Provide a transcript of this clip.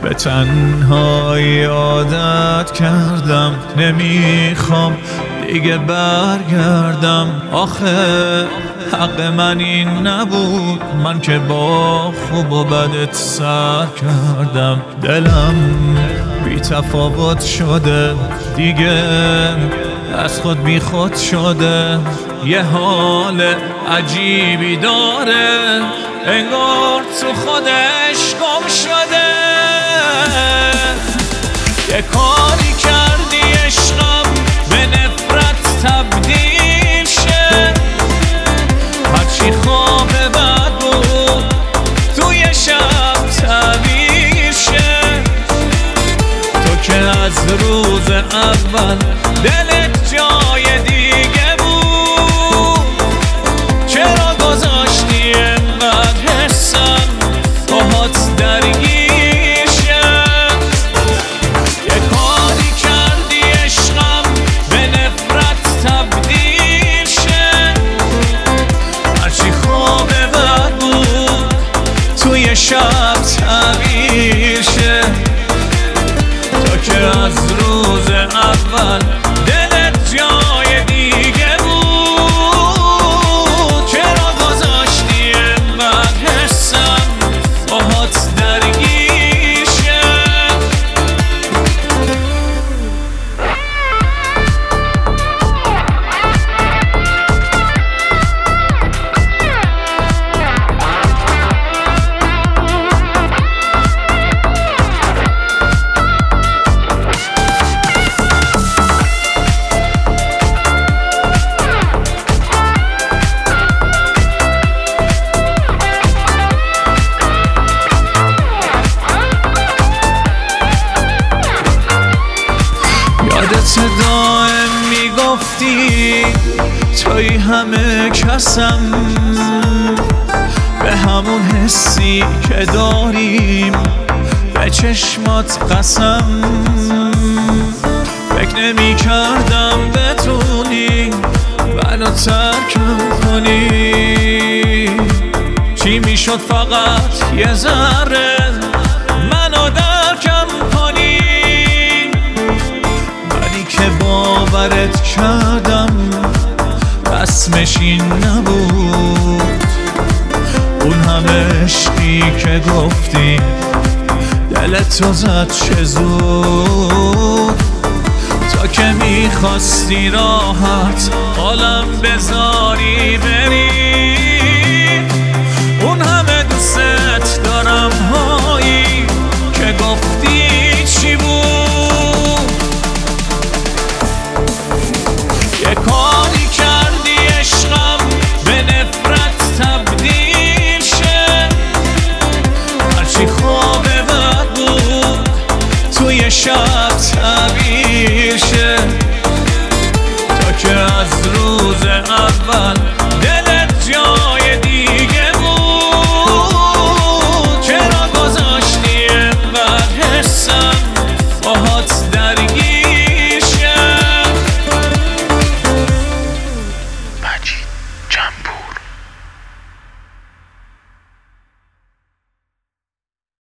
به تنهایی عادت کردم، نمیخوام دیگه برگردم. آخه حق من این نبود، من که با خوب و بدت سر کردم. دلم بی تفاوت شده دیگه، از خود بی خود شده. یه حال عجیبی داره، انگار تو خودش گم شده. یه کاری کردی عشقم به نفرت تبدیل شه، هرچی خواب بد بود توی شب تعبیر شه. تو که از روز اول دلت جای دیگه بود، چرا گذاشتی انقدر حسم باهات درگیر شه؟ یه کاری کردی عشقم به نفرت تبدیل شه، هرچی خواب بد بود توی شب تعبیر شه. تو که از روز اول دلت جای دیگه بود، چرا گذاشتی انقدر حسم باهات درگیر شه؟ یادت دائم میگفتی توی همه کسم، به همون حسی که داریم به چشمات قسم. فکر نمی کردم بتونی منو ترکم کنی، چی میشد فقط یه ذره منو درکم کنی. که باورت کردم رسمش این نبود، اون همه عشقی که گفتی دلتو زد چه زود. تا که میخواستی راحت حالم بذاری بری، اون همه دوست دارم هایی که گفتی چی بود؟ یه کاری کردی عشقم به نفرت تبدیل شه، هرچی خواب